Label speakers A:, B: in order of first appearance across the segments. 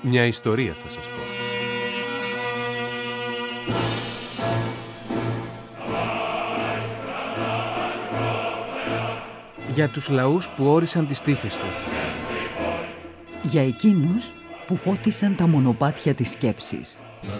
A: Μια ιστορία θα σας πω.
B: Για τους λαούς που όρισαν τις τύχες τους.
C: Για εκείνους που φώτισαν τα μονοπάτια της σκέψης.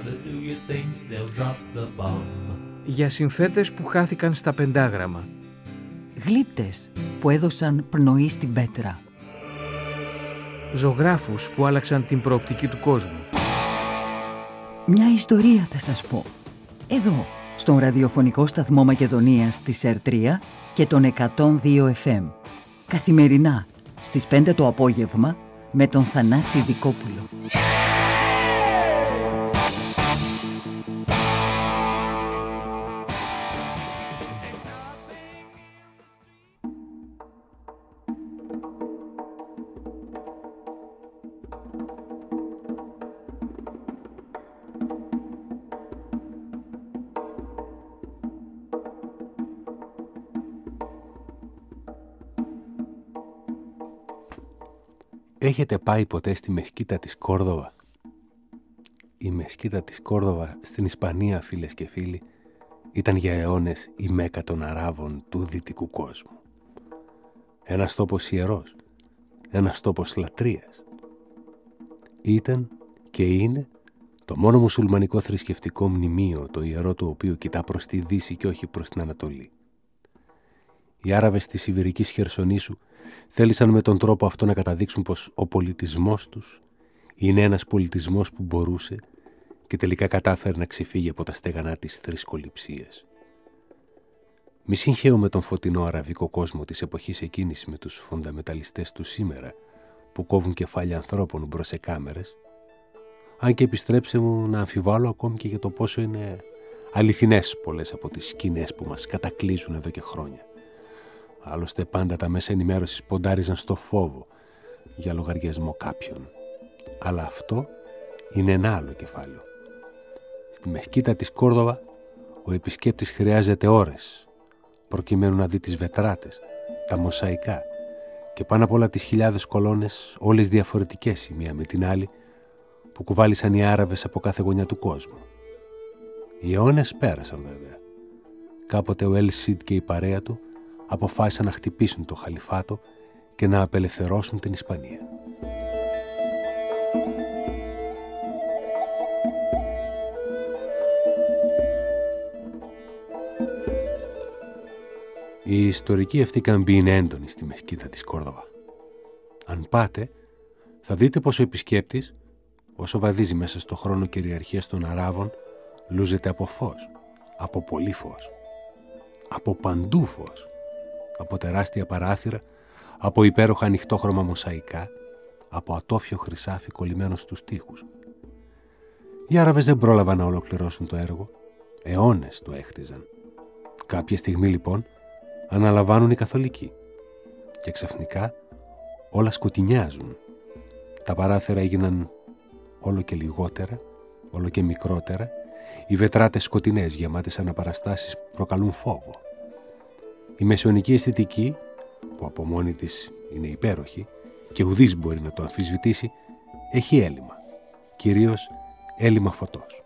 B: Για συνθέτες που χάθηκαν στα πεντάγραμμα.
C: Γλύπτες που έδωσαν πνοή στην πέτρα.
B: Ζωγράφους που άλλαξαν την προοπτική του κόσμου.
C: Μια ιστορία θα σας πω. Εδώ, στον ραδιοφωνικό σταθμό Μακεδονίας της ΕΡΤΡΙΑ και τον 102 FM. Καθημερινά, στις 5 το απόγευμα, με τον Θανάση Δικόπουλο.
A: Έχετε πάει ποτέ στη Μεσκίτα της Κόρδοβα? Η Μεσκίτα της Κόρδοβα στην Ισπανία, φίλες και φίλοι, ήταν για αιώνες η Μέκα των Αράβων του δυτικού κόσμου. Ένας τόπος ιερός, ένας τόπος λατρείας. Ήταν και είναι το μόνο μουσουλμανικό θρησκευτικό μνημείο, το ιερό του οποίου κοιτά προς τη Δύση και όχι προς την Ανατολή. Οι Άραβες της Ιβηρικής Χερσονήσου θέλησαν με τον τρόπο αυτό να καταδείξουν πως ο πολιτισμός τους είναι ένας πολιτισμός που μπορούσε και τελικά κατάφερε να ξεφύγει από τα στέγανα της θρησκοληψίας. Μη συγχαίουμε τον φωτεινό αραβικό κόσμο της εποχής εκείνης με τους φονταμεταλιστές του σήμερα που κόβουν κεφάλια ανθρώπων μπρος σε κάμερες, αν και επιστρέψε μου να αμφιβάλλω ακόμη και για το πόσο είναι αληθινές πολλές από τις σκηνές που μας κατακλείζουν εδώ και χρόνια. Άλλωστε πάντα τα μέσα ενημέρωσης ποντάριζαν στο φόβο για λογαριασμό κάποιον. Αλλά αυτό είναι ένα άλλο κεφάλαιο. Στη Μεσκίτα της Κόρδοβα ο επισκέπτης χρειάζεται ώρες προκειμένου να δει τις βετράτες, τα μοσαϊκά και πάνω απ' όλα τις χιλιάδες κολόνες, όλες διαφορετικές η μία με την άλλη, που κουβάλισαν οι Άραβες από κάθε γωνιά του κόσμου. Οι αιώνες πέρασαν βέβαια. Κάποτε ο Ελ Σιντ και η παρέα του αποφάσισαν να χτυπήσουν το χαλιφάτο και να απελευθερώσουν την Ισπανία. Η ιστορική αυτή καμπή είναι έντονη στη Μεσκίτα της Κόρδοβα. Αν πάτε, θα δείτε πως ο επισκέπτης, όσο βαδίζει μέσα στο χρόνο κυριαρχίας των Αράβων, λούζεται από φως, από πολύ φως, από παντού φως, από τεράστια παράθυρα, από υπέροχα ανοιχτόχρωμα μοσαϊκά, από ατόφιο χρυσάφι κολλημένο στους τοίχους. Οι Άραβες δεν πρόλαβαν να ολοκληρώσουν το έργο, αιώνες το έχτιζαν. Κάποια στιγμή λοιπόν αναλαμβάνουν οι Καθολικοί και ξαφνικά όλα σκοτεινιάζουν. Τα παράθυρα έγιναν όλο και λιγότερα, όλο και μικρότερα, οι βετράτες σκοτεινές γεμάτες αναπαραστάσεις που προκαλούν φόβο. Η μεσαιωνική αισθητική, που από μόνη της είναι υπέροχη και ουδής μπορεί να το αμφισβητήσει, έχει έλλειμμα, κυρίως έλλειμμα φωτός.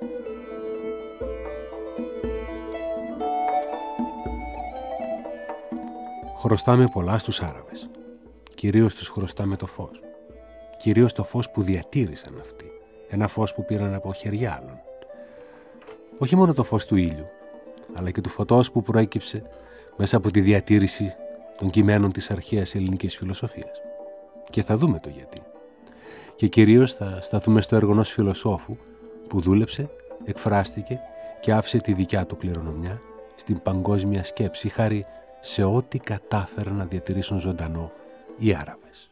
A: Χρωστάμε πολλά στους Άραβες. Κυρίως τους χρωστάμε το φως. Κυρίως το φως που διατήρησαν αυτοί. Ένα φως που πήραν από χεριά άλλων. Όχι μόνο το φως του ήλιου, αλλά και του φωτός που προέκυψε μέσα από τη διατήρηση των κειμένων της αρχαίας ελληνικής φιλοσοφίας. Και θα δούμε το γιατί. Και κυρίως θα σταθούμε στο έργο ενός φιλοσόφου που δούλεψε, εκφράστηκε και άφησε τη δικιά του κληρονομιά στην παγκόσμια σκέψη χάρη σε ό,τι κατάφεραν να διατηρήσουν ζωντανό οι Άραβες.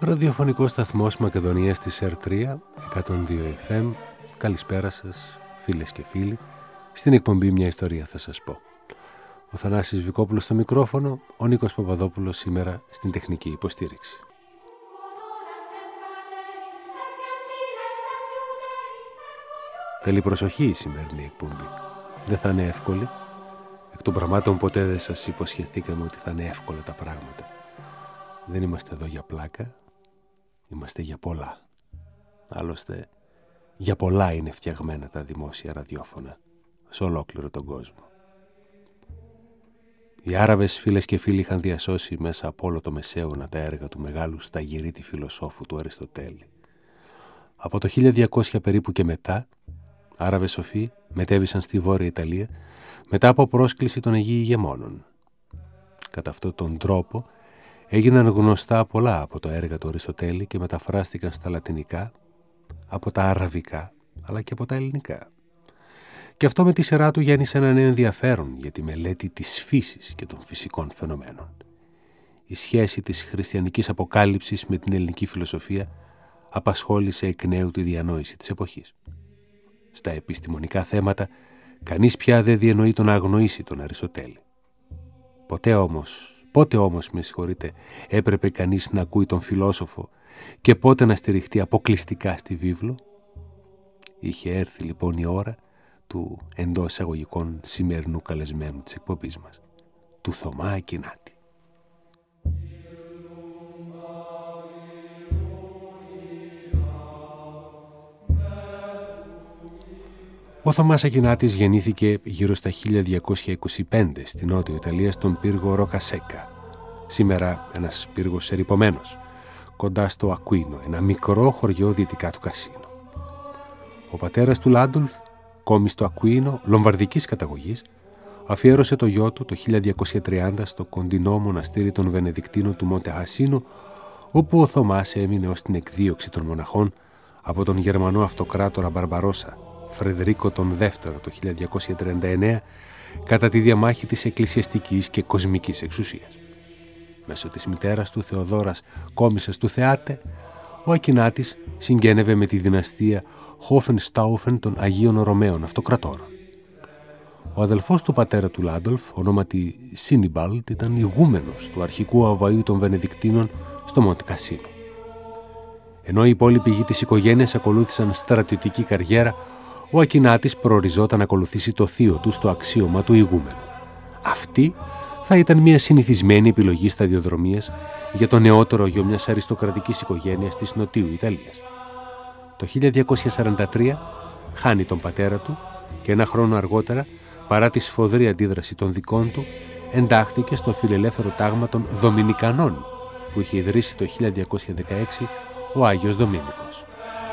A: Ραδιοφωνικός σταθμός Μακεδονίας της ΕΡΤΡΙΑ, 102 FM. Καλησπέρα σας, φίλες και φίλοι. Στην εκπομπή «Μια ιστορία θα σας πω». Ο Θανάσης Βικόπουλος στο μικρόφωνο, ο Νίκος Παπαδόπουλος σήμερα στην τεχνική υποστήριξη. Θέλει προσοχή η σημερινή εκπομπή. Δεν θα είναι εύκολη. Εκ των πραγμάτων ποτέ δεν σας υποσχεθήκαμε ότι θα είναι εύκολα τα πράγματα. Δεν είμαστε εδώ για πλάκα. Είμαστε για πολλά. Άλλωστε, για πολλά είναι φτιαγμένα τα δημόσια ραδιόφωνα σε ολόκληρο τον κόσμο. Οι Άραβες, φίλες και φίλοι, είχαν διασώσει μέσα από όλο το Μεσαίωνα τα έργα του μεγάλου σταγυρίτη φιλοσόφου του Αριστοτέλη. Από το 1200 περίπου και μετά, Άραβες σοφοί μετέβησαν στη Βόρεια Ιταλία μετά από πρόσκληση των Αιγύων ηγεμόνων. Κατά αυτόν τον τρόπο έγιναν γνωστά πολλά από τα έργα του Αριστοτέλη και μεταφράστηκαν στα λατινικά, από τα αραβικά, αλλά και από τα ελληνικά. Και αυτό με τη σειρά του γέννησε ένα νέο ενδιαφέρον για τη μελέτη της φύσης και των φυσικών φαινομένων. Η σχέση της χριστιανικής αποκάλυψης με την ελληνική φιλοσοφία απασχόλησε εκ νέου τη διανόηση της εποχής. Στα επιστημονικά θέματα, κανείς πια δεν διανοεί τον να αγνοήσει τον Αριστοτέλη. Πότε όμως, έπρεπε κανείς να ακούει τον φιλόσοφο και πότε να στηριχτεί αποκλειστικά στη βίβλο? Είχε έρθει λοιπόν η ώρα του εντός εισαγωγικών σημερινού καλεσμένου της εκπομπής μας, του Θωμά Ακινάτη. Ο Θωμάς Ακινάτης γεννήθηκε γύρω στα 1225 στη Νότιο Ιταλία στον πύργο Ροκασέκα, σήμερα ένας πύργος ερειπωμένος, κοντά στο Ακουίνο, ένα μικρό χωριό δυτικά του Κασίνο. Ο πατέρας του Λάντολφ, κόμις στο Ακουίνο, λομβαρδικής καταγωγής, αφιέρωσε το γιο του το 1230 στο κοντινό μοναστήρι των Βενεδικτίνων του Μοντε Ασίνο, όπου ο Θωμάς έμεινε ως την εκδίωξη των μοναχών από τον Γερμανό αυτοκράτορα Μπαρμπαρόσα, Φρεδρίκο τον Δεύτερο το 1239, κατά τη διαμάχη της εκκλησιαστικής και κοσμικής εξουσίας. Μέσω της μητέρας του Θεοδόρας, κόμισσας του Θεάτε, ο Ακινάτης συγγένευε με τη δυναστεία Χόφενστάουφεν των Αγίων Ρωμαίων Αυτοκρατόρων. Ο αδελφός του πατέρα του Λάντολφ, ονόματι Σίνιμπαλτ, ήταν ηγούμενος του αρχικού αβαΐου των Βενεδικτίνων στο Μοντε Κασίνο. Ενώ οι υπόλοιποι γη της οικογένειας ακολούθησαν στρατιωτική καριέρα, ο Ακινάτης προοριζόταν να ακολουθήσει το θείο του στο αξίωμα του ηγούμενου. Αυτή θα ήταν μια συνηθισμένη επιλογή σταδιοδρομίας για το νεότερο γιο μιας αριστοκρατικής οικογένειας της Νοτιού Ιταλίας. Το 1243 χάνει τον πατέρα του και ένα χρόνο αργότερα, παρά τη σφοδρή αντίδραση των δικών του, εντάχθηκε στο φιλελεύθερο τάγμα των Δομινικανών που είχε ιδρύσει το 1216 ο Άγιος Δομήνικος.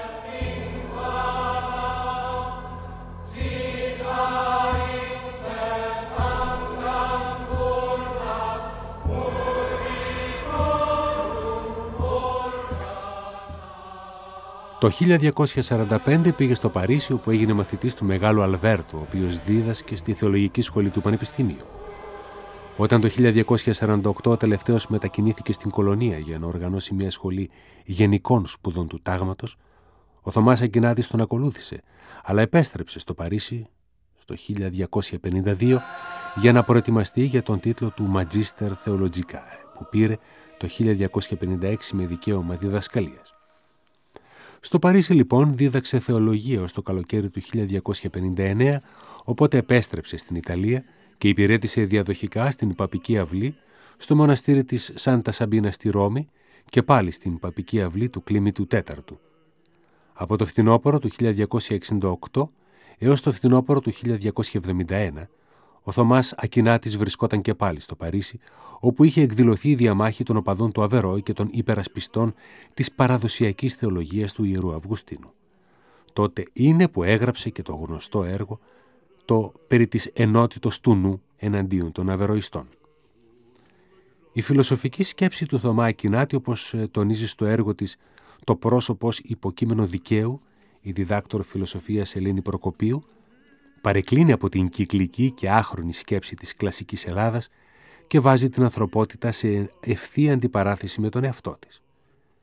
A: Το 1245 πήγε στο Παρίσι, όπου έγινε μαθητής του Μεγάλου Αλβέρτου, ο οποίος δίδασκε στη Θεολογική Σχολή του Πανεπιστημίου. Όταν το 1248 ο τελευταίος μετακινήθηκε στην Κολονία για να οργανώσει μια σχολή γενικών σπουδών του τάγματος, ο Θωμάς Ακινάτης τον ακολούθησε, αλλά επέστρεψε στο Παρίσι στο 1252 για να προετοιμαστεί για τον τίτλο του Magister Theologicae, που πήρε το 1256 με δικαίωμα διδασκαλίας. Στο Παρίσι λοιπόν δίδαξε θεολογία ως το καλοκαίρι του 1259, οπότε επέστρεψε στην Ιταλία και υπηρέτησε διαδοχικά στην Παπική Αυλή, στο μοναστήρι της Σάντα Σαμπίνα στη Ρώμη και πάλι στην Παπική Αυλή του Κλίμητου Τέταρτου. Από το φθινόπωρο του 1268 έως το φθινόπωρο του 1271, ο Θωμάς Ακινάτης βρισκόταν και πάλι στο Παρίσι, όπου είχε εκδηλωθεί η διαμάχη των οπαδών του Αβερόη και των υπερασπιστών της παραδοσιακής θεολογίας του Ιερού Αυγουστίνου. Τότε είναι που έγραψε και το γνωστό έργο, το περί της ενότητος του νου εναντίον των Αβεροϊστών. Η φιλοσοφική σκέψη του Θωμά Ακινάτη, όπως τονίζει στο έργο της «Το πρόσωπο ως υποκείμενο δικαίου», η διδάκτορ φιλοσοφίας Ελένη Προκοπίου, παρεκκλίνει από την κυκλική και άχρονη σκέψη της κλασικής Ελλάδας και βάζει την ανθρωπότητα σε ευθεία αντιπαράθεση με τον εαυτό της.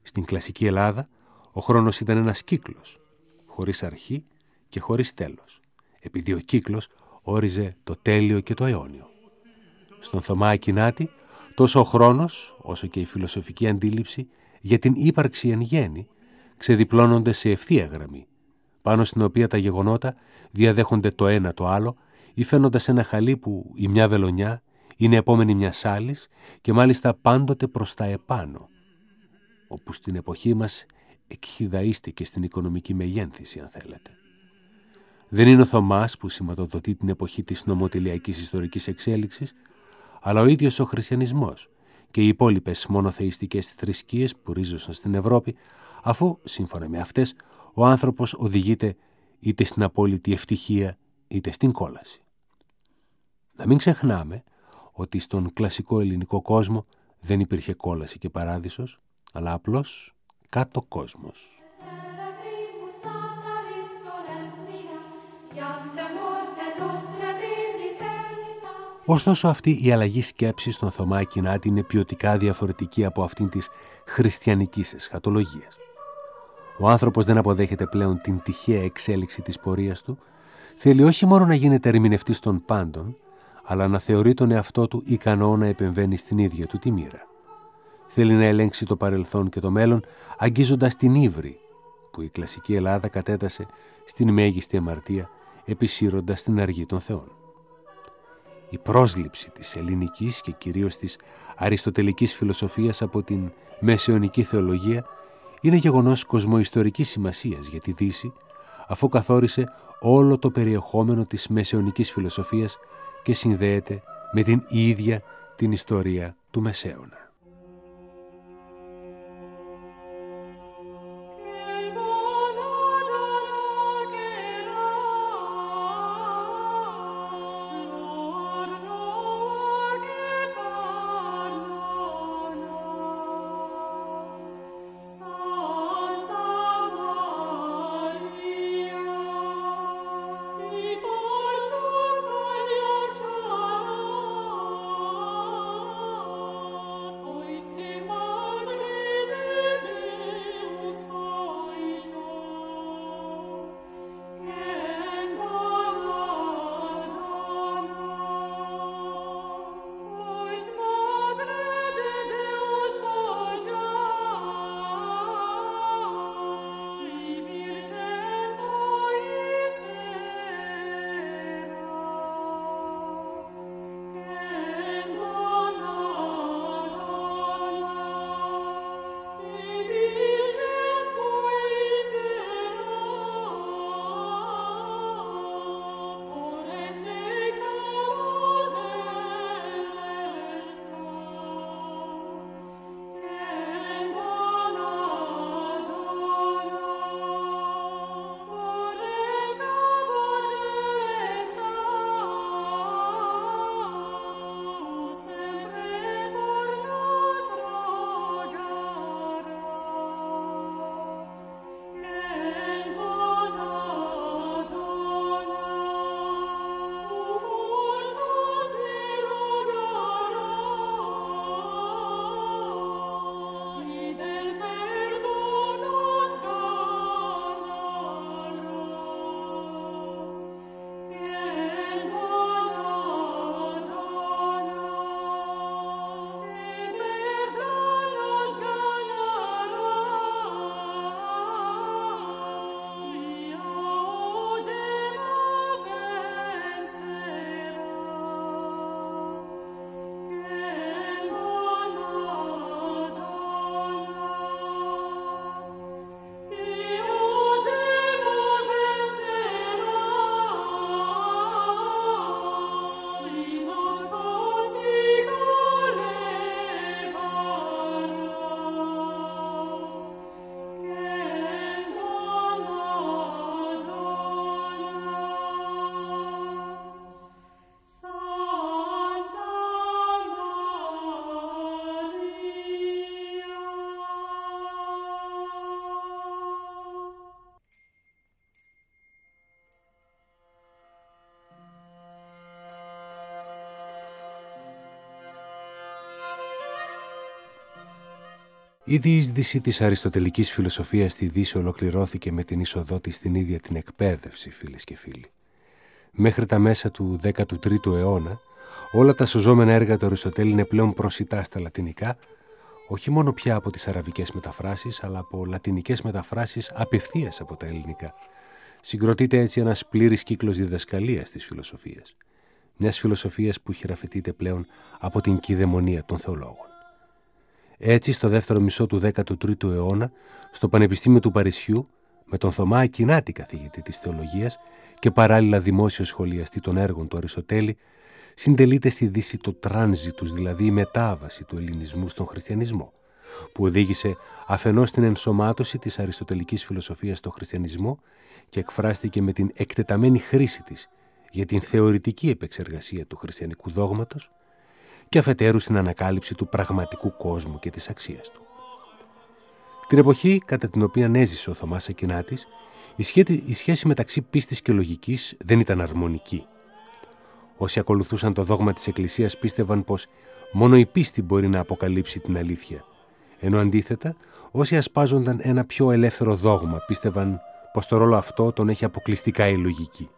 A: Στην κλασική Ελλάδα ο χρόνος ήταν ένας κύκλος, χωρίς αρχή και χωρίς τέλος, επειδή ο κύκλος όριζε το τέλειο και το αιώνιο. Στον Θωμά Ακινάτη, τόσο ο χρόνος, όσο και η φιλοσοφική αντίληψη για την ύπαρξη εν γέννη, ξεδιπλώνονται σε ευθεία γραμμή, πάνω στην οποία τα γεγονότα διαδέχονται το ένα το άλλο ή φαίνοντας ένα χαλί που η μια βελονιά είναι επόμενη μιας άλλης και μάλιστα πάντοτε προς τα επάνω, όπου στην εποχή μας εκχυδαίστηκε στην οικονομική μεγένθηση, αν θέλετε. Δεν είναι ο Θωμάς που σηματοδοτεί την εποχή της νομοτελειακής ιστορικής εξέλιξης, αλλά ο ίδιος ο χριστιανισμός και οι υπόλοιπες μονοθεϊστικές θρησκείες που ρίζωσαν στην Ευρώπη, αφού, σύμφωνα με αυτές, ο άνθρωπος οδηγείται είτε στην απόλυτη ευτυχία είτε στην κόλαση. Να μην ξεχνάμε ότι στον κλασικό ελληνικό κόσμο δεν υπήρχε κόλαση και παράδεισος, αλλά απλώς κάτω κόσμος. Ωστόσο αυτή η αλλαγή σκέψης στον Θωμά Ακινάτη είναι ποιοτικά διαφορετική από αυτήν της χριστιανικής εσχατολογίας. Ο άνθρωπος δεν αποδέχεται πλέον την τυχαία εξέλιξη της πορείας του, θέλει όχι μόνο να γίνεται ερμηνευτής των πάντων, αλλά να θεωρεί τον εαυτό του ικανό να επεμβαίνει στην ίδια του τη μοίρα. Θέλει να ελέγξει το παρελθόν και το μέλλον, αγγίζοντας την ύβρη, που η κλασική Ελλάδα κατέτασε στην μέγιστη αμαρτία, επισύροντας την αργή των θεών. Η πρόσληψη της ελληνικής και κυρίως της αριστοτελικής φιλοσοφίας από την μεσαιωνική θεολογία είναι γεγονός κοσμοϊστορικής σημασίας για τη Δύση, αφού καθόρισε όλο το περιεχόμενο της μεσαιωνικής φιλοσοφίας και συνδέεται με την ίδια την ιστορία του Μεσαίωνα. Η διείσδυση της αριστοτελικής φιλοσοφίας στη Δύση ολοκληρώθηκε με την είσοδό της στην ίδια την εκπαίδευση, φίλες και φίλοι. Μέχρι τα μέσα του 13ου αιώνα, όλα τα σωζόμενα έργα του Αριστοτέλη είναι πλέον προσιτά στα λατινικά, όχι μόνο πια από τις αραβικές μεταφράσεις, αλλά από λατινικές μεταφράσεις απευθείας από τα ελληνικά. Συγκροτείται έτσι ένας πλήρης κύκλος διδασκαλίας της φιλοσοφίας. Μιας φιλοσοφίας που χειραφετείται πλέον από την κηδαιμονία των θεολόγων. Έτσι, στο δεύτερο μισό του 13ου αιώνα, στο Πανεπιστήμιο του Παρισιού, με τον Θωμά Ακινάτη καθηγητή της θεολογίας και παράλληλα δημόσιο σχολιαστή των έργων του Αριστοτέλη, συντελείται στη Δύση το τράνζιτους, δηλαδή η μετάβαση του ελληνισμού στον χριστιανισμό, που οδήγησε αφενός στην ενσωμάτωση της αριστοτελικής φιλοσοφίας στο χριστιανισμό και εκφράστηκε με την εκτεταμένη χρήση της για την θεωρητική επεξεργασία του χριστιανικού δόγματος και αφετέρου στην ανακάλυψη του πραγματικού κόσμου και της αξίας του. Την εποχή κατά την οποία έζησε ο Θωμάς Ακινάτης, η σχέση μεταξύ πίστης και λογικής δεν ήταν αρμονική. Όσοι ακολουθούσαν το δόγμα της Εκκλησίας πίστευαν πως μόνο η πίστη μπορεί να αποκαλύψει την αλήθεια, ενώ αντίθετα όσοι ασπάζονταν ένα πιο ελεύθερο δόγμα πίστευαν πως το ρόλο αυτό τον έχει αποκλειστικά η λογική.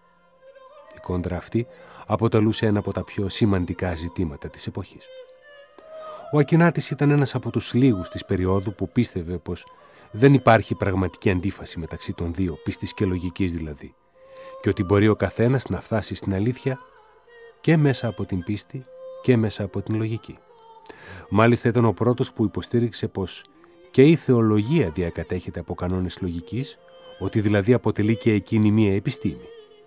A: Η κόντρα αυτή αποτελούσε ένα από τα πιο σημαντικά ζητήματα της εποχής. Ο Ακινάτης ήταν ένας από τους λίγους της περίοδου που πίστευε πως δεν υπάρχει πραγματική αντίφαση μεταξύ των δύο, πίστης και λογικής δηλαδή, και ότι μπορεί ο καθένας να φτάσει στην αλήθεια και μέσα από την πίστη και μέσα από την λογική. Μάλιστα ήταν ο πρώτος που υποστήριξε πως και η θεολογία διακατέχεται από κανόνες λογικής, ότι δηλαδή αποτελεί και εκείνη μία επιστήμη.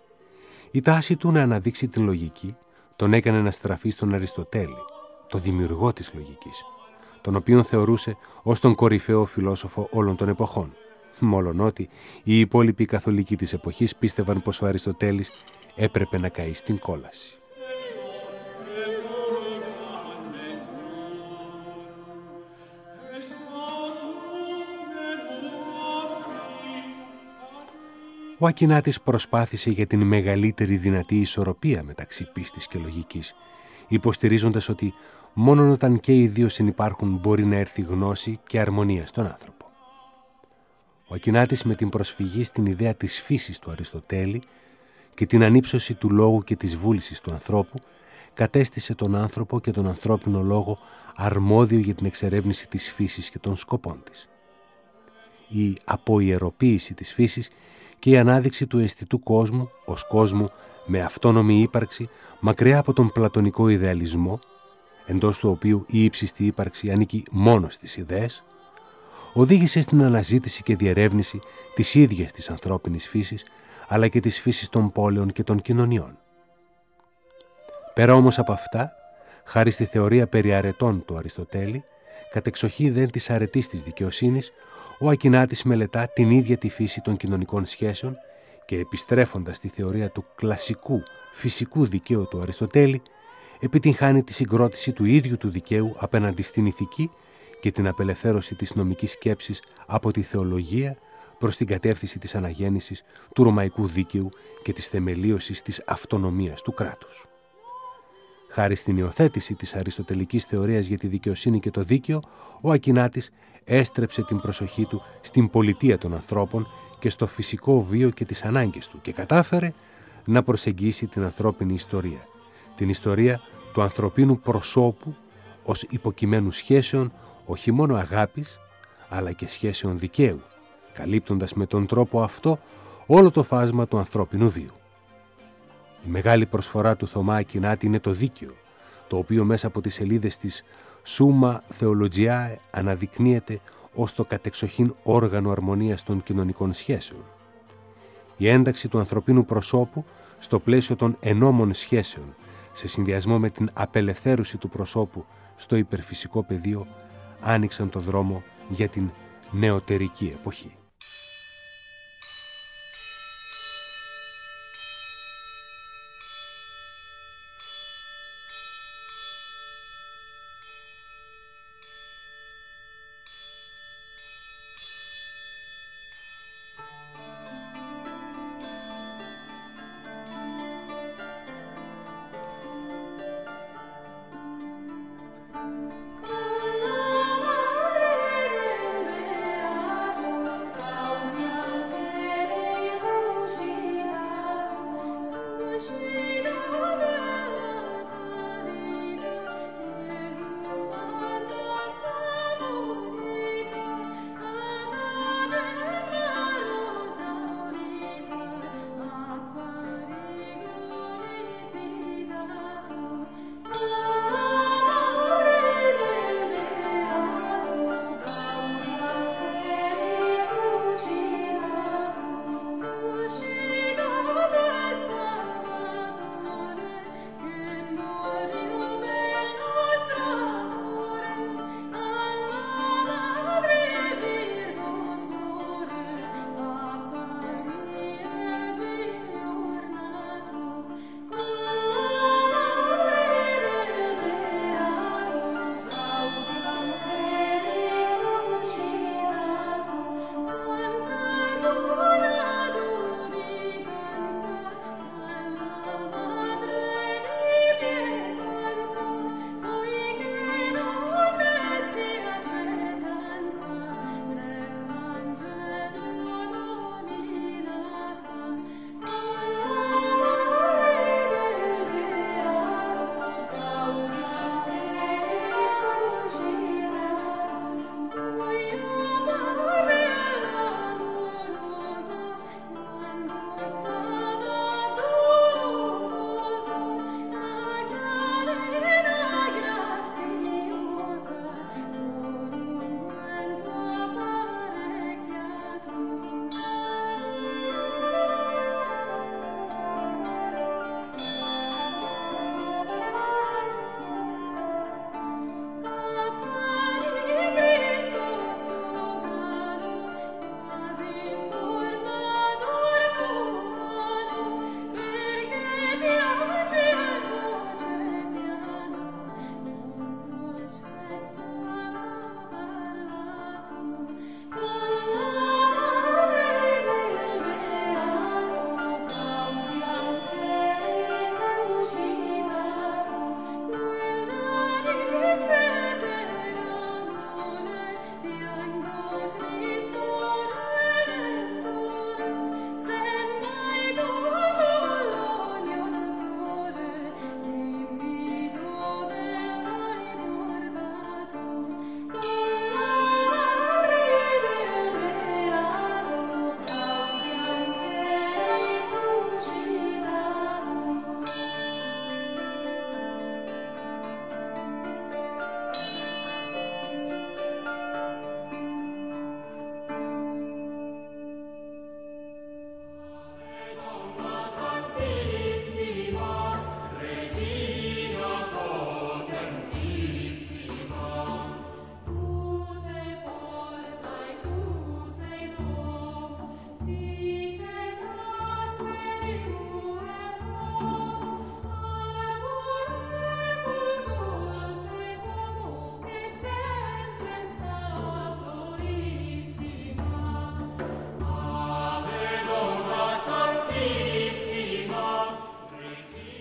A: Η τάση του να αναδείξει την λογική τον έκανε να στραφεί στον Αριστοτέλη, το δημιουργό της λογικής, τον οποίον θεωρούσε ως τον κορυφαίο φιλόσοφο όλων των εποχών. Μόλον-ότι οι υπόλοιποι καθολικοί της εποχής πίστευαν πως ο Αριστοτέλης έπρεπε να καεί στην κόλαση. Ο Ακινάτης προσπάθησε για την μεγαλύτερη δυνατή ισορροπία μεταξύ πίστης και λογικής, υποστηρίζοντας ότι μόνον όταν και οι δύο συνυπάρχουν μπορεί να έρθει γνώση και αρμονία στον άνθρωπο. Ο Ακινάτης με την προσφυγή στην ιδέα της φύσης του Αριστοτέλη και την ανύψωση του λόγου και της βούλησης του ανθρώπου, κατέστησε τον άνθρωπο και τον ανθρώπινο λόγο αρμόδιο για την εξερεύνηση της φύσης και των σκοπών της. Η αποϊεροποίηση της φύσης και η ανάδειξη του αισθητού κόσμου ως κόσμου με αυτόνομη ύπαρξη μακριά από τον πλατωνικό ιδεαλισμό, εντός του οποίου η ύψιστη ύπαρξη ανήκει μόνο στις ιδέες, οδήγησε στην αναζήτηση και διερεύνηση της ίδιας της ανθρώπινης φύσης, αλλά και της φύσης των πόλεων και των κοινωνιών. Πέρα όμως από αυτά, χάρη στη θεωρία περί αρετών του Αριστοτέλη, κατεξοχή δεν της αρετής της δικαιοσύνης, ο Ακινάτης μελετά την ίδια τη φύση των κοινωνικών σχέσεων και επιστρέφοντας στη θεωρία του κλασικού φυσικού δικαίου του Αριστοτέλη, επιτυγχάνει τη συγκρότηση του ίδιου του δικαίου απέναντι στην ηθική και την απελευθέρωση της νομικής σκέψης από τη θεολογία προς την κατεύθυνση της αναγέννησης του ρωμαϊκού δίκαιου και της θεμελίωσης της αυτονομίας του κράτους. Χάρη στην υιοθέτηση της αριστοτελικής θεωρίας για τη δικαιοσύνη και το δίκαιο, ο Ακινάτης έστρεψε την προσοχή του στην πολιτεία των ανθρώπων και στο φυσικό βίο και τις ανάγκες του και κατάφερε να προσεγγίσει την ανθρώπινη ιστορία, την ιστορία του ανθρωπίνου προσώπου ως υποκειμένου σχέσεων όχι μόνο αγάπης, αλλά και σχέσεων δικαίου, καλύπτοντας με τον τρόπο αυτό όλο το φάσμα του ανθρώπινου βίου. Η μεγάλη προσφορά του Θωμά Ακινάτη είναι το δίκαιο, το οποίο μέσα από τις σελίδες της Summa Theologiae αναδεικνύεται ως το κατεξοχήν όργανο αρμονίας των κοινωνικών σχέσεων. Η ένταξη του ανθρωπίνου προσώπου στο πλαίσιο των ενόμων σχέσεων, σε συνδυασμό με την απελευθέρωση του προσώπου στο υπερφυσικό πεδίο, άνοιξαν το δρόμο για την νεωτερική εποχή.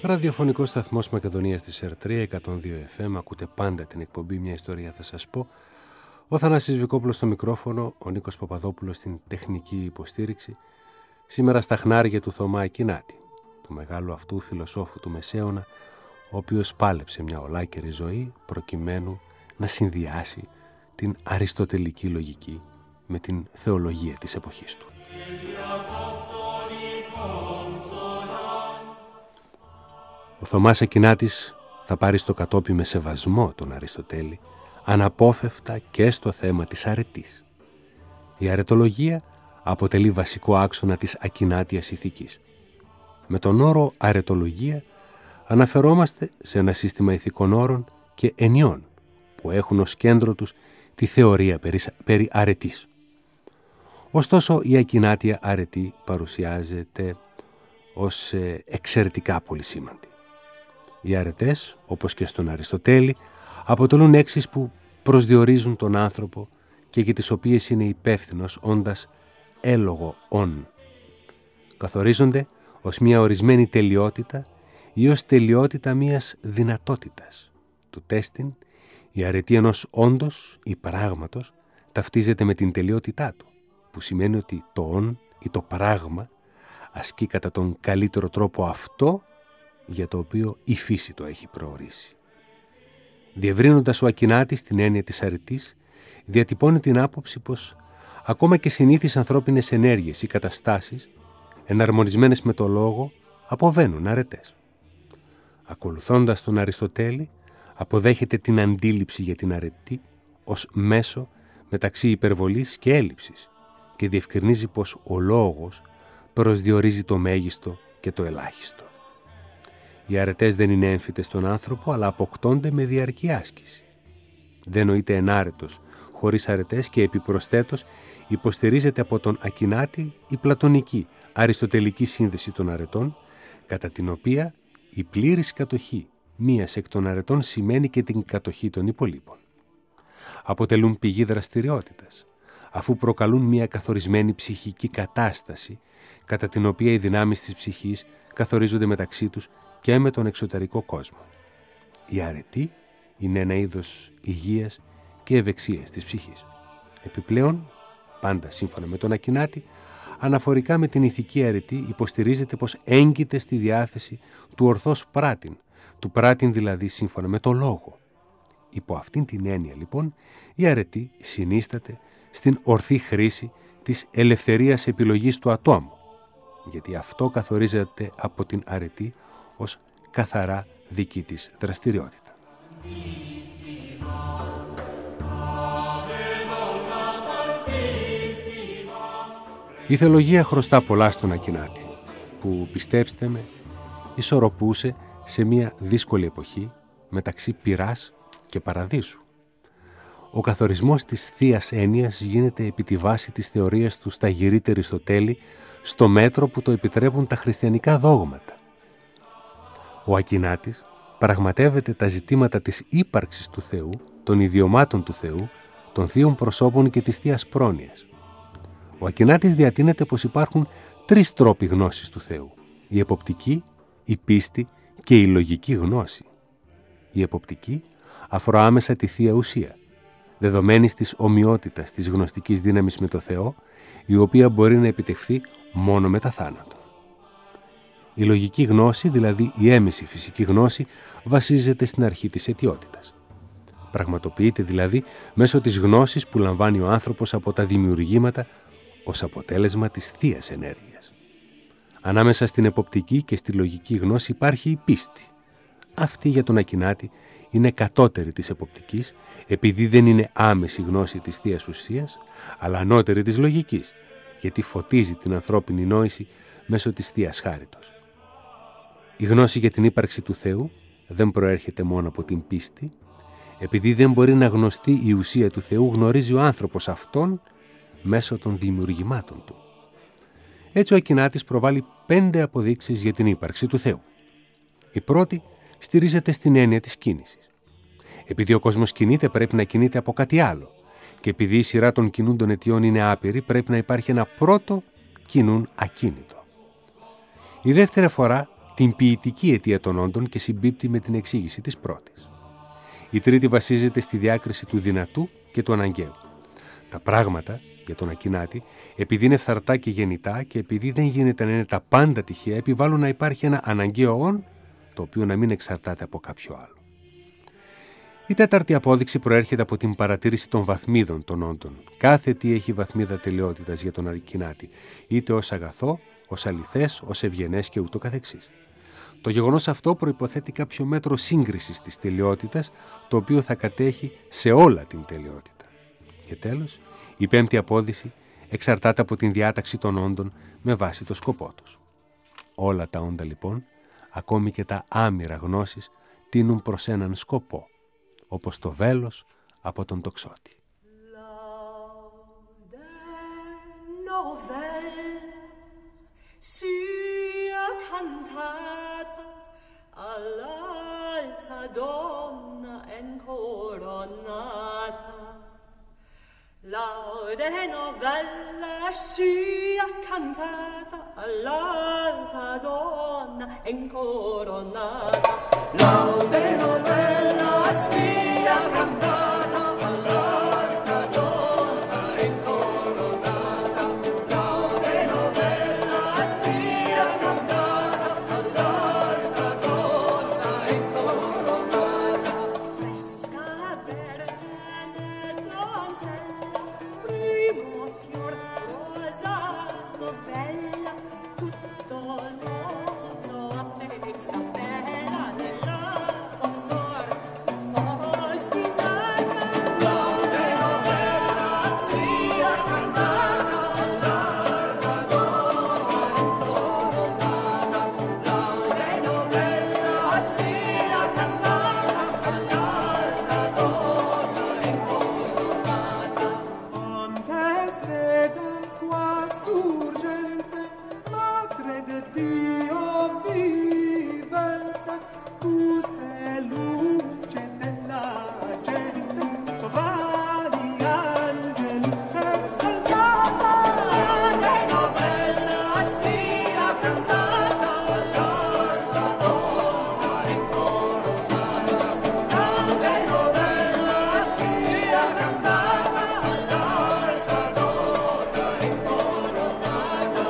A: Ραδιοφωνικός σταθμός Μακεδονίας της ΕΡΤΡΙΑ 102 FM. Ακούτε πάντα την εκπομπή «Μια ιστορία θα σας πω». Ο Θανάσης Βικόπουλος στο μικρόφωνο, ο Νίκος Παπαδόπουλος στην τεχνική υποστήριξη. Σήμερα στα χνάρια του Θωμά Ακινάτη, του μεγάλου αυτού φιλοσόφου του Μεσαίωνα, ο οποίος πάλεψε μια ολάκερη ζωή προκειμένου να συνδυάσει την αριστοτελική λογική με την θεολογία της εποχής του. Ο Θωμάς Ακινάτης θα πάρει στο κατόπι με σεβασμό τον Αριστοτέλη, αναπόφευκτα και στο θέμα της αρετής. Η αρετολογία αποτελεί βασικό άξονα της ακινάτιας ηθικής. Με τον όρο αρετολογία αναφερόμαστε σε ένα σύστημα ηθικών όρων και ενιών που έχουν ως κέντρο τους τη θεωρία περί αρετής. Ωστόσο, η ακινάτια αρετή παρουσιάζεται ως εξαιρετικά πολυσήμαντη. Οι αρετές, όπως και στον Αριστοτέλη, αποτελούν έξεις που προσδιορίζουν τον άνθρωπο και για τις οποίες είναι υπεύθυνος όντας έλογο ον. Καθορίζονται ως μια ορισμένη τελειότητα ή ως τελειότητα μιας δυνατότητας. Του τέστην, η αρετή ενός όντος ή πράγματος ταυτίζεται με την τελειότητά του, που σημαίνει ότι το ον ή το πράγμα ασκεί κατά τον καλύτερο τρόπο αυτό για το οποίο η φύση το έχει προορίσει. Διευρύνοντας ο Ακινάτης την έννοια της αρετής, διατυπώνει την άποψη πως ακόμα και συνήθεις ανθρώπινες ενέργειες ή καταστάσεις, εναρμονισμένες με το λόγο, αποβαίνουν αρετές. Ακολουθώντας τον Αριστοτέλη, αποδέχεται την αντίληψη για την αρετή ως μέσο μεταξύ υπερβολής και έλλειψης και διευκρινίζει πως ο λόγος προσδιορίζει το μέγιστο και το ελάχιστο. Οι αρετές δεν είναι έμφυτες στον άνθρωπο, αλλά αποκτώνται με διαρκή άσκηση. Δεν νοείται ενάρετος χωρίς αρετές και επιπροσθέτως υποστηρίζεται από τον Ακινάτη η πλατωνική αριστοτελική σύνδεση των αρετών, κατά την οποία η πλήρης κατοχή μίας εκ των αρετών σημαίνει και την κατοχή των υπολείπων. Αποτελούν πηγή δραστηριότητας, αφού προκαλούν μια καθορισμένη ψυχική κατάσταση, κατά την οποία οι δυνάμεις της ψυχής καθορίζονται μεταξύ τους και με τον εξωτερικό κόσμο. Η αρετή είναι ένα είδος υγείας και ευεξίας της ψυχής. Επιπλέον, πάντα σύμφωνα με τον Ακινάτη, αναφορικά με την ηθική αρετή υποστηρίζεται πως έγκυται στη διάθεση του ορθός πράτην, του πράτην δηλαδή σύμφωνα με το λόγο. Υπό αυτήν την έννοια λοιπόν η αρετή συνίσταται στην ορθή χρήση της ελευθερίας επιλογής του ατόμου, γιατί αυτό καθορίζεται από την αρετή ως καθαρά δική της δραστηριότητα. Η θεολογία χρωστά πολλά στον Ακινάτη, που πιστέψτε με ισορροπούσε σε μια δύσκολη εποχή μεταξύ πυράς και παραδείσου. Ο καθορισμός της θείας έννοιας γίνεται επί τη βάση της θεωρίας του Σταγυρίτη Αριστοτέλη στο μέτρο που το επιτρέπουν τα χριστιανικά δόγματα. Ο Ακινάτης πραγματεύεται τα ζητήματα της ύπαρξης του Θεού, των ιδιωμάτων του Θεού, των θείων προσώπων και της θείας πρόνοιας. Ο Ακινάτης διατείνεται πως υπάρχουν τρεις τρόποι γνώσης του Θεού: η εποπτική, η πίστη και η λογική γνώση. Η εποπτική αφορά άμεσα τη θεία ουσία, δεδομένης της ομοιότητας της γνωστικής δύναμης με το Θεό, η οποία μπορεί να επιτευχθεί μόνο μετά θάνατο. Η λογική γνώση, δηλαδή η έμεση φυσική γνώση, βασίζεται στην αρχή της αιτιότητας. Πραγματοποιείται δηλαδή μέσω της γνώσης που λαμβάνει ο άνθρωπος από τα δημιουργήματα ως αποτέλεσμα της θείας ενέργειας. Ανάμεσα στην εποπτική και στη λογική γνώση υπάρχει η πίστη. Αυτή για τον Ακινάτη είναι κατώτερη της εποπτικής, επειδή δεν είναι άμεση γνώση της θείας ουσίας, αλλά ανώτερη της λογικής, γιατί φωτίζει την ανθρώπινη νόηση μέσω της θείας χάριτος. Η γνώση για την ύπαρξη του Θεού δεν προέρχεται μόνο από την πίστη, επειδή δεν μπορεί να γνωστεί η ουσία του Θεού, γνωρίζει ο άνθρωπος αυτόν μέσω των δημιουργημάτων του. Έτσι ο Ακινάτης προβάλλει 5 αποδείξεις για την ύπαρξη του Θεού. Η πρώτη στηρίζεται στην έννοια της κίνησης. Επειδή ο κόσμος κινείται, πρέπει να κινείται από κάτι άλλο. Και επειδή η σειρά των κινούντων αιτιών είναι άπειρη, πρέπει να υπάρχει ένα πρώτο κινούν ακίνητο. Η δεύτερη αφορά την ποιητική αιτία των όντων και συμπίπτει με την εξήγηση της πρώτης. Η τρίτη βασίζεται στη διάκριση του δυνατού και του αναγκαίου. Τα πράγματα, για τον Ακινάτη, επειδή είναι φθαρτά και γεννητά και επειδή δεν γίνεται να είναι τα πάντα τυχαία, επιβάλλουν να υπάρχει ένα αναγκαίο όν, το οποίο να μην εξαρτάται από κάποιο άλλο. Η τέταρτη απόδειξη προέρχεται από την παρατήρηση των βαθμίδων των όντων. Κάθε τι έχει βαθμίδα τελειότητας για τον Ακινάτη, είτε ως αγαθό, ως αληθές, ως ευγενές και ούτω καθεξής. Το γεγονός αυτό προϋποθέτει κάποιο μέτρο σύγκρισης της τελειότητας, το οποίο θα κατέχει σε όλα την τελειότητα. Και τέλος, η πέμπτη απόδειξη εξαρτάται από την διάταξη των όντων με βάση το σκοπό τους. Όλα τα όντα λοιπόν, ακόμη και τα άμυρα γνώσης, τείνουν προς έναν σκοπό, όπως το βέλος από τον τοξότη.
D: Laude novella sia cantata all'alta donna incoronata. Laude novella sia cantata all'alta donna incoronata. Laude novella sia cantata all'alta donna incoronata. Fresca verde donzella, primo fior rosato bella, tutto il mondo a te sapeva della onor ostinata. Laude novella sia cantata all'alta donna incoronata. Laude novella sia cantata all'alta donna incoronata. Fonte d'acqua sorgente, madre di Dio vivente, tu sei luce della gente, sovrani angeli exaltata. Laude novella sia cantata all'alta donna incoronata. Laude novella sia cantata all'alta donna incoronata.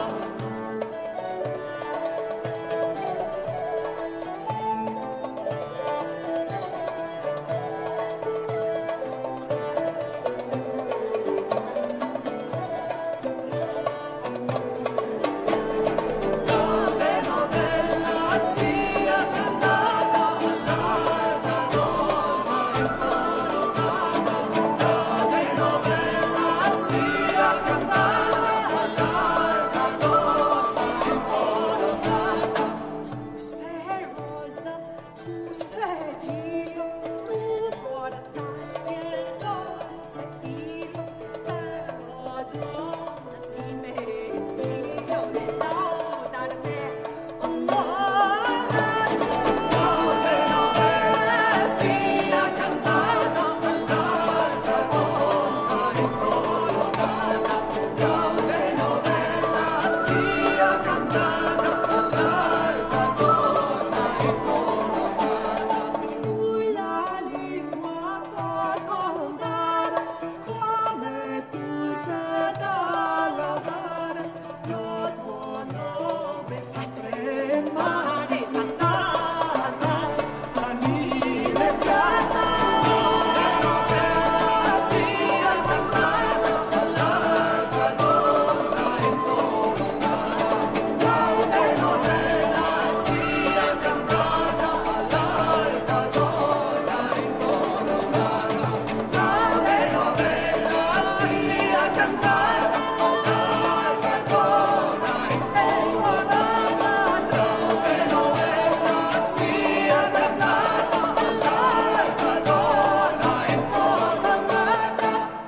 D: Laude novella sia cantata all'alta donna incoronata. Laude novella sia cantata all'alta donna incoronata. Tu sei rosa, tu sei giro, tu portasti il dolce filo, però donna si meglio nell'audar te onorata. Laude novella sia cantata all'alta donna incoronata. Laude novella sia cantata all'alta donna incoronata. Lui la lingua può contare, come tu sei da laudare, lo tuo nome fa tremare, Satanas, la mille piata. Laude novella sia cantata all'alta donna incoronata. Laude novella sia cantata all'alta donna incoronata. Laude novella sia cantata all'alta donna incoronata. Laude novella sia cantata all'alta donna incoronata.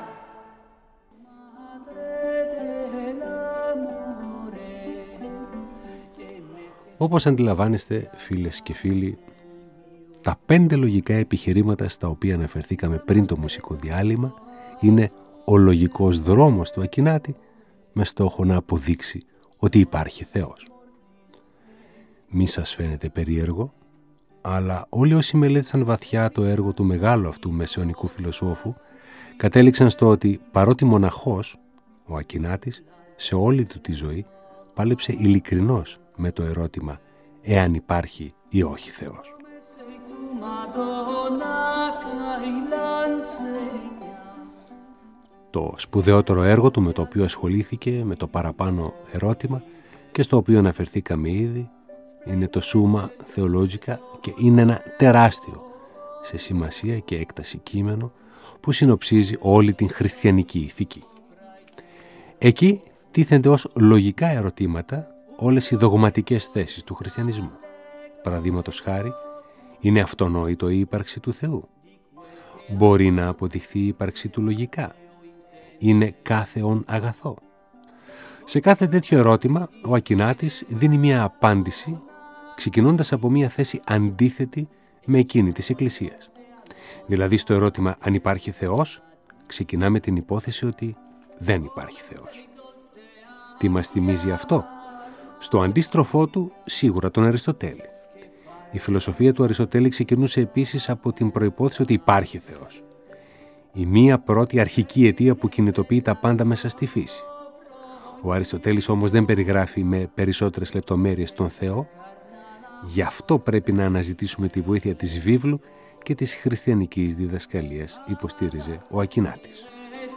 D: Madre dell'amore che me.
A: Όπως αντιλαμβάνεστε, φίλες και φίλοι, τα 5 λογικά επιχειρήματα στα οποία αναφερθήκαμε πριν το μουσικό διάλειμμα είναι ο λογικός δρόμος του Ακινάτη με στόχο να αποδείξει ότι υπάρχει Θεός. Μη σας φαίνεται περίεργο, αλλά όλοι όσοι μελέτησαν βαθιά το έργο του μεγάλου αυτού μεσαιωνικού φιλοσόφου κατέληξαν στο ότι παρότι μοναχός, ο Ακινάτης σε όλη του τη ζωή πάλεψε ειλικρινώς με το ερώτημα εάν υπάρχει ή όχι Θεός. Το σπουδαιότερο έργο του με το οποίο ασχολήθηκε με το παραπάνω ερώτημα και στο οποίο αναφερθήκαμε ήδη είναι το Summa Theologica και είναι ένα τεράστιο σε σημασία και έκταση κείμενο που συνοψίζει όλη την χριστιανική ηθική. Εκεί τίθενται ως λογικά ερωτήματα όλες οι δογματικές θέσεις του χριστιανισμού. Παραδείγματος χάρη, είναι αυτονόητο η ύπαρξη του Θεού? Μπορεί να αποδειχθεί η ύπαρξη του λογικά? Είναι κάθε ον αγαθό? Σε κάθε τέτοιο ερώτημα, ο Ακινάτης δίνει μια απάντηση ξεκινώντας από μια θέση αντίθετη με εκείνη της Εκκλησίας. Δηλαδή στο ερώτημα αν υπάρχει Θεός, ξεκινάμε την υπόθεση ότι δεν υπάρχει Θεός. Τι μας θυμίζει αυτό? Στο αντίστροφό του, σίγουρα τον Αριστοτέλη. Η φιλοσοφία του Αριστοτέλη ξεκινούσε επίσης από την προϋπόθεση ότι υπάρχει Θεός. Η μία πρώτη αρχική αιτία που κινητοποιεί τα πάντα μέσα στη φύση. Ο Αριστοτέλης όμως δεν περιγράφει με περισσότερες λεπτομέρειες τον Θεό. Γι' αυτό πρέπει να αναζητήσουμε τη βοήθεια της βίβλου και της χριστιανικής διδασκαλίας, υποστήριζε ο Ακινάτης.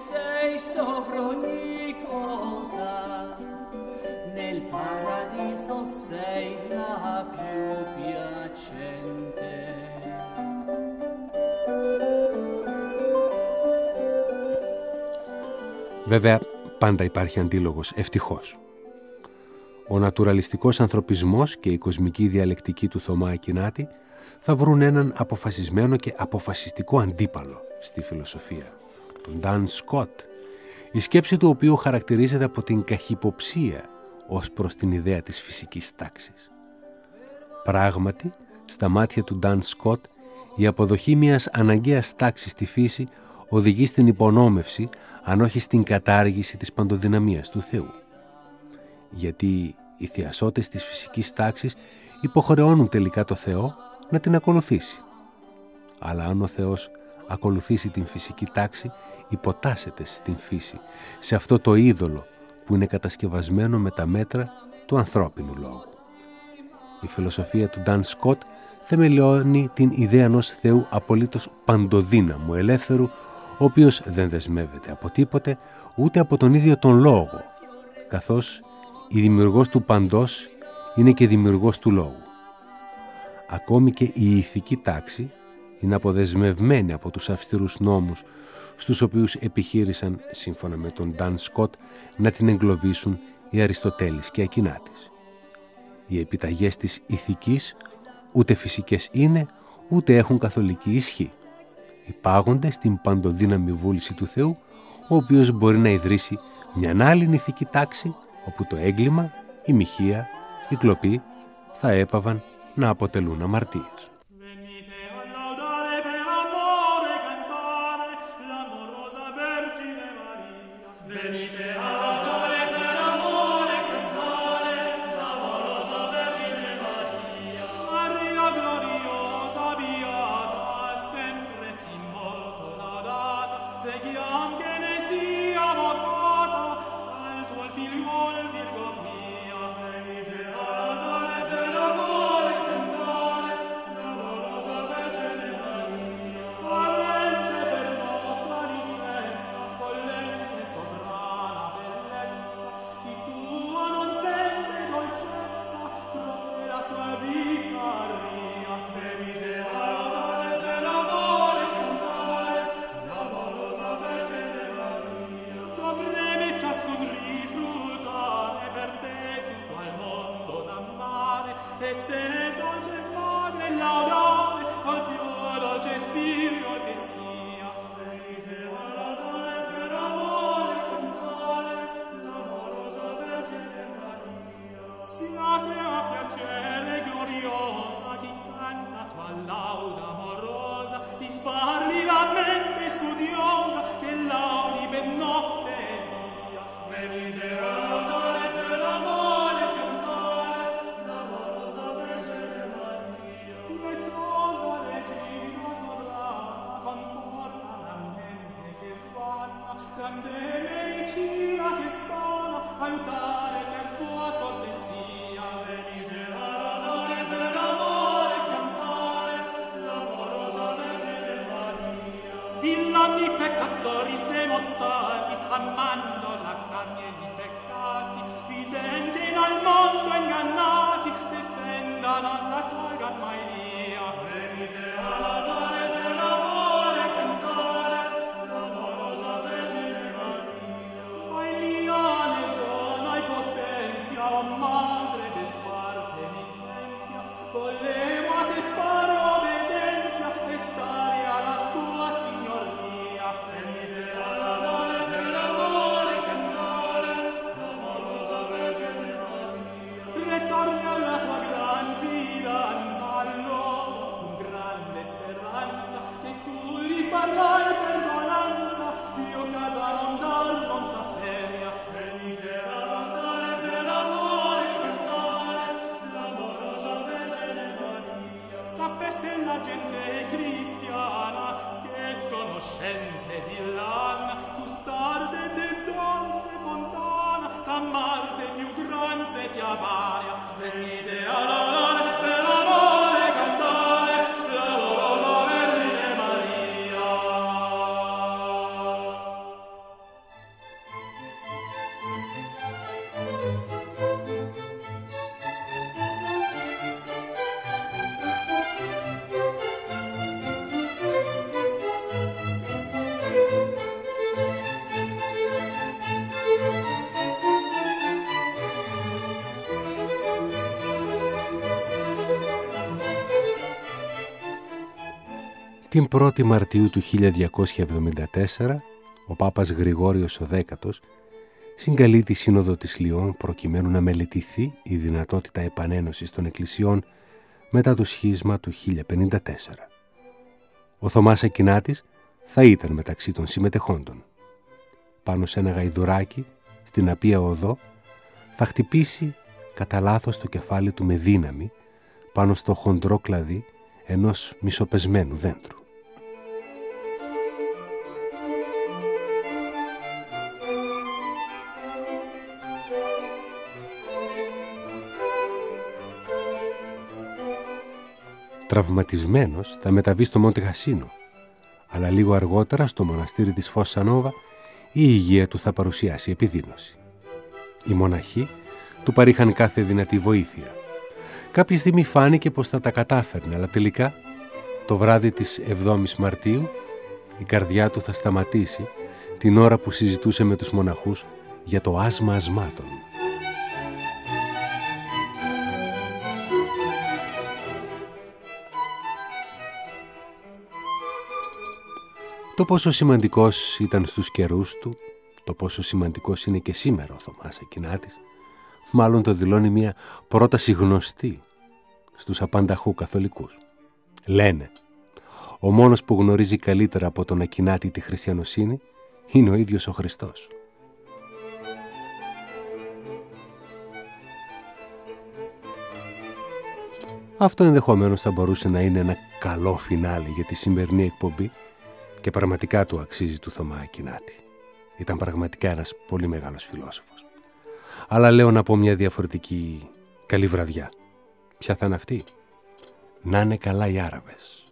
A: Βέβαια, πάντα υπάρχει αντίλογος, ευτυχώς. Ο νατουραλιστικός ανθρωπισμός και η κοσμική διαλεκτική του Θωμά Ακινάτη θα βρουν έναν αποφασισμένο και αποφασιστικό αντίπαλο στη φιλοσοφία, τον Ντάν Σκοτ, η σκέψη του οποίου χαρακτηρίζεται από την καχυποψία ως προς την ιδέα της φυσικής τάξης. Πράγματι, στα μάτια του Ντάν Σκοτ, η αποδοχή μιας αναγκαίας τάξης στη φύση οδηγεί στην υπονόμευση, αν όχι στην κατάργηση της παντοδυναμίας του Θεού. Γιατί οι θειασότες της φυσικής τάξης υποχρεώνουν τελικά το Θεό να την ακολουθήσει. Αλλά αν ο Θεός ακολουθήσει την φυσική τάξη, υποτάσσεται στην φύση, σε αυτό το είδωλο που είναι κατασκευασμένο με τα μέτρα του ανθρώπινου λόγου. Η φιλοσοφία του Ντάν Σκοτ θεμελιώνει την ιδέα ενός Θεού απολύτως παντοδύναμου, ελεύθερου, ο οποίος δεν δεσμεύεται από τίποτε, ούτε από τον ίδιο τον λόγο, καθώς η δημιουργός του παντός είναι και δημιουργός του λόγου. Ακόμη και η ηθική τάξη είναι αποδεσμευμένη από τους αυστηρούς νόμους στους οποίους επιχείρησαν, σύμφωνα με τον Ντάν Σκοτ, να την εγκλωβίσουν οι Αριστοτέλης και Ακινάτης. Οι επιταγές της ηθικής ούτε φυσικές είναι, ούτε έχουν καθολική ισχύ. Υπάγονται στην παντοδύναμη βούληση του Θεού, ο οποίος μπορεί να ιδρύσει μια άλλη ηθική τάξη, όπου το έγκλημα, η μοιχεία, η κλοπή θα έπαβαν να αποτελούν αμαρτίες.
E: stati, amando la carne e i peccati, fidenti al mondo ingannati, difendano la tolgan mai via. Venite a lavare per amore, cantare, l'amorosa Vergine Maria. Ai liane dona, ai potenzia, o madre de far penitenzia, volevo a te fare obbedenzia e stare alla tua signoria. Venite a lavare per amore, cantare, l'amorosa Vergine Maria. Ritorni alla tua gran fidanza, allora con grande speranza che tu gli farai perdonanza, io cado a non dar non saperia. Venite a lavare per amore, cantare, l'amorosa Vergine Maria. Sapesse la gente cristiana che sconoscente villana, gustarde de dolce fontana, t'amarte più grande ti avaria. Venite a lavare per amore, cantare, l'amorosa Vergine Maria.
A: Την 1η Μαρτίου του 1274, ο Πάπας Γρηγόριος ο Δέκατος συγκαλεί τη Σύνοδο της Λιών προκειμένου να μελετηθεί η δυνατότητα επανένωσης των εκκλησιών μετά το σχίσμα του 1054. Ο Θωμάς Ακινάτης θα ήταν μεταξύ των συμμετεχόντων. Πάνω σε ένα γαϊδουράκι, στην Απία Οδό, θα χτυπήσει κατά λάθος το κεφάλι του με δύναμη πάνω στο χοντρό κλαδί ενός μισοπεσμένου δέντρου. Τραυματισμένος θα μεταβεί στο Μοντεχασίνο, αλλά λίγο αργότερα στο μοναστήρι της Φώσσα Νόβα η υγεία του θα παρουσιάσει επιδείνωση. Οι μοναχοί του παρήχαν κάθε δυνατή βοήθεια. Κάποια στιγμή φάνηκε πως θα τα κατάφερνε, αλλά τελικά το βράδυ της 7ης Μαρτίου η καρδιά του θα σταματήσει την ώρα που συζητούσε με τους μοναχούς για το άσμα ασμάτων. Το πόσο σημαντικός ήταν στους καιρούς του, το πόσο σημαντικός είναι και σήμερα ο Θωμάς Ακινάτης, μάλλον το δηλώνει μια πρόταση γνωστή στους απανταχού καθολικούς. Λένε, ο μόνος που γνωρίζει καλύτερα από τον Ακινάτη τη χριστιανοσύνη είναι ο ίδιος ο Χριστός. Αυτό ενδεχομένως θα μπορούσε να είναι ένα καλό φινάλι για τη σημερινή εκπομπή και πραγματικά του αξίζει του Θωμά Ακινάτη. Ήταν πραγματικά ένας πολύ μεγάλος φιλόσοφος. Αλλά λέω να πω μια διαφορετική καλή βραδιά. Ποια θα είναι αυτή? Να είναι καλά οι Άραβες.